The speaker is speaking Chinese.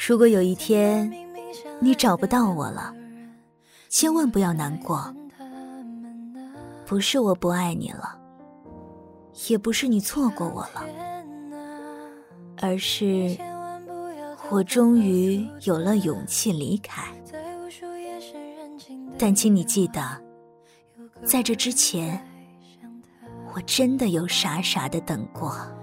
如果有一天你找不到我了，千万不要难过。不是我不爱你了，也不是你错过我了，而是我终于有了勇气离开。但请你记得，在这之前，我真的有傻傻的等过。